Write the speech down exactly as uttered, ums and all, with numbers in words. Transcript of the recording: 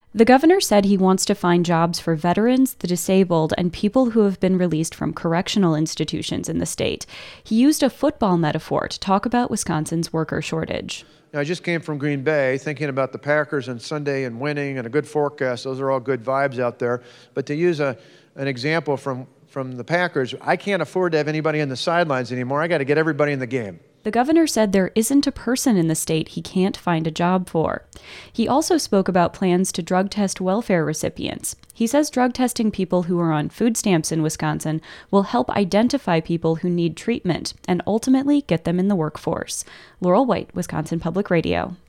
The governor said he wants to find jobs for veterans, the disabled, and people who have been released from correctional institutions in the state. He used a football metaphor to talk about Wisconsin's worker shortage. I just came from Green Bay thinking about the Packers and Sunday and winning and a good forecast. Those are all good vibes out there. But to use a an example from, from the Packers, I can't afford to have anybody on the sidelines anymore. I got to get everybody in the game. The governor said there isn't a person in the state he can't find a job for. He also spoke about plans to drug test welfare recipients. He says drug testing people who are on food stamps in Wisconsin will help identify people who need treatment and ultimately get them in the workforce. Laurel White, Wisconsin Public Radio.